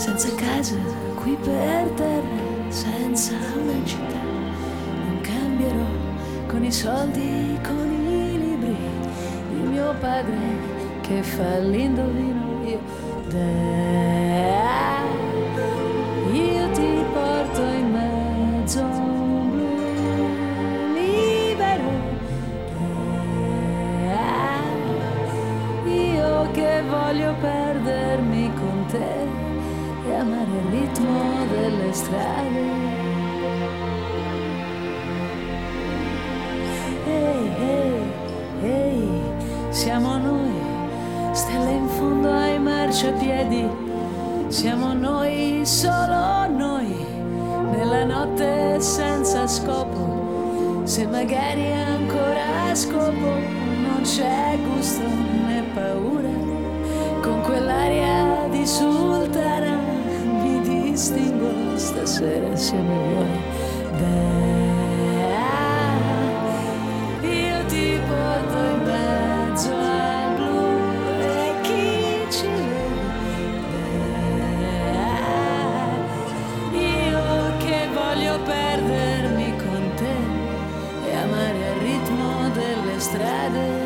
senza casa, qui per terra, senza una città. Non cambierò con i soldi, con i libri di mio padre che fa l'indovino. Io ti porto in mezzo a un blu libero. Io che voglio perdermi con te e amare il ritmo delle strade. Ehi, ehi, ehi, siamo noi, stelle in fondo ai marciapiedi. Siamo noi, solo noi, nella notte senza scopo. Se magari ancora a scopo non c'è gusto né paura, con quell'aria di sultana mi distingo stasera se mi vuoi. Io ti porto in mezzo al blu e chi ci vede. Io che voglio perdermi con te e amare il ritmo delle strade.